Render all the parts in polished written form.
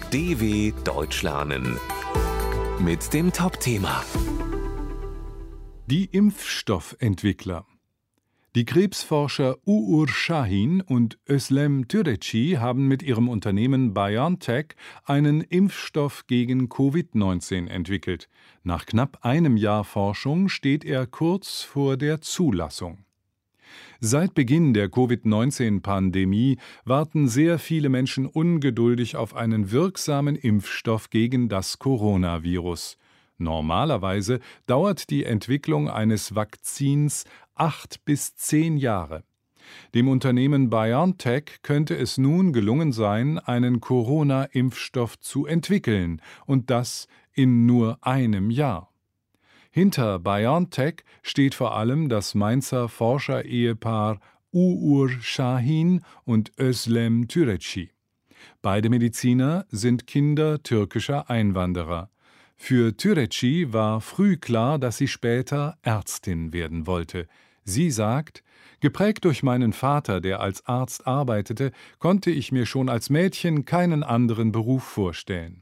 DW Deutsch lernen mit dem Top-Thema. Die Impfstoffentwickler. Die Krebsforscher Uğur Şahin und Özlem Türeci haben mit ihrem Unternehmen BioNTech einen Impfstoff gegen Covid-19 entwickelt. Nach knapp einem Jahr Forschung steht er kurz vor der Zulassung. Seit Beginn der Covid-19-Pandemie warten sehr viele Menschen ungeduldig auf einen wirksamen Impfstoff gegen das Coronavirus. Normalerweise dauert die Entwicklung eines Vakzins 8 bis 10 Jahre. Dem Unternehmen BioNTech könnte es nun gelungen sein, einen Corona-Impfstoff zu entwickeln, und das in nur einem Jahr. Hinter BioNTech steht vor allem das Mainzer Forscher-Ehepaar Uğur Şahin und Özlem Türeci. Beide Mediziner sind Kinder türkischer Einwanderer. Für Türeci war früh klar, dass sie später Ärztin werden wollte. Sie sagt: Geprägt durch meinen Vater, der als Arzt arbeitete, konnte ich mir schon als Mädchen keinen anderen Beruf vorstellen.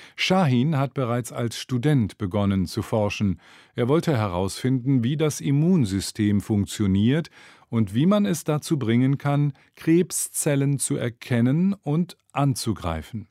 Şahin hat bereits als Student begonnen zu forschen. Er wollte herausfinden, wie das Immunsystem funktioniert und wie man es dazu bringen kann, Krebszellen zu erkennen und anzugreifen.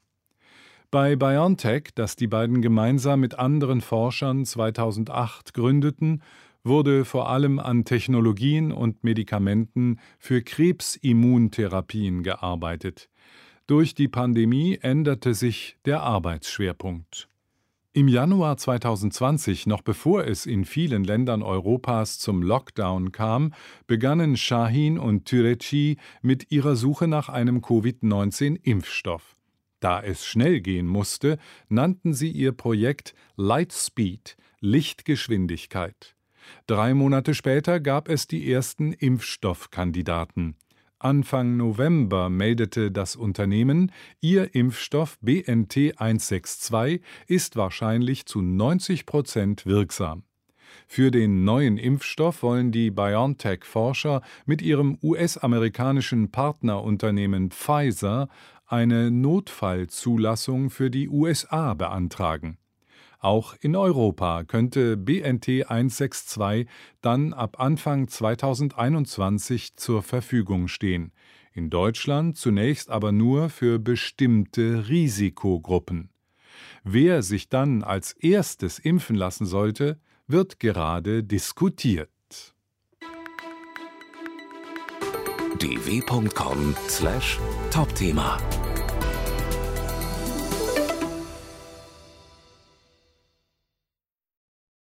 Bei BioNTech, das die beiden gemeinsam mit anderen Forschern 2008 gründeten, wurde vor allem an Technologien und Medikamenten für Krebsimmuntherapien gearbeitet. Durch die Pandemie änderte sich der Arbeitsschwerpunkt. Im Januar 2020, noch bevor es in vielen Ländern Europas zum Lockdown kam, begannen Şahin und Türeci mit ihrer Suche nach einem Covid-19-Impfstoff. Da es schnell gehen musste, nannten sie ihr Projekt Lightspeed, Lichtgeschwindigkeit. 3 Monate später gab es die ersten Impfstoffkandidaten. Anfang November meldete das Unternehmen, ihr Impfstoff BNT162 ist wahrscheinlich zu 90% wirksam. Für den neuen Impfstoff wollen die BioNTech-Forscher mit ihrem US-amerikanischen Partnerunternehmen Pfizer eine Notfallzulassung für die USA beantragen. Auch in Europa könnte BNT162 dann ab Anfang 2021 zur Verfügung stehen. In Deutschland zunächst aber nur für bestimmte Risikogruppen. Wer sich dann als erstes impfen lassen sollte, wird gerade diskutiert. dw.com/Topthema